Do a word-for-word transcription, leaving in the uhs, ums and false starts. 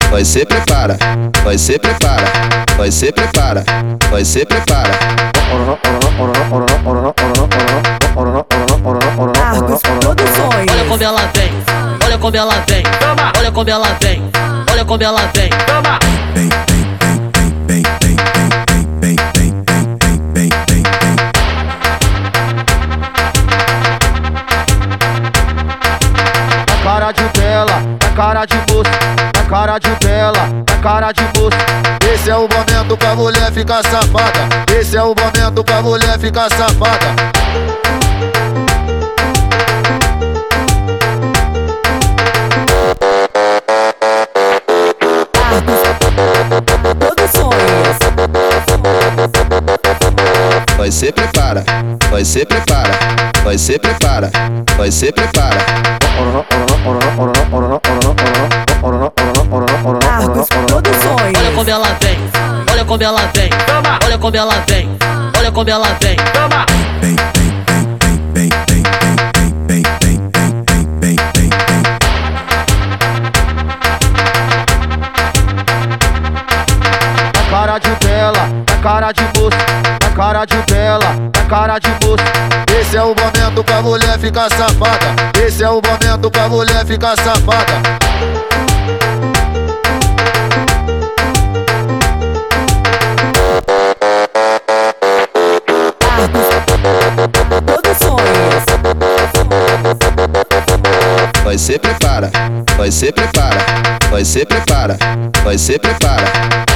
vai se prepara, vai se prepara, vai se prepara, vai se prepara. Argos Produções. Olha como ela vem, olha como ela vem, olha como ela vem, olha como ela vem. Vem, vem, vem, vem, vem, vem, vem, vem, vem, vem, vem. Na cara de bela, na cara de moça, na cara de bela, na cara de moça. Esse é o momento pra mulher ficar safada. Esse é o momento pra mulher ficar safada. Produções. Vai se prepara, vai se prepara, vai se prepara, vai se prepara. Argos Produções. Olha como ela vem, olha como ela vem, olha como ela vem, olha como ela vem. Vem, vem, vem, vem, vem, vem, vem, vem, vem, vem, vem, vem. Na cara de bela, na cara de moça, na cara de bela, na cara de moça. Esse é o momento pra mulher ficar safada. Esse é o momento pra mulher ficar safada. Produções. Vai se prepara, vai se prepara, vai se prepara, vai se prepara.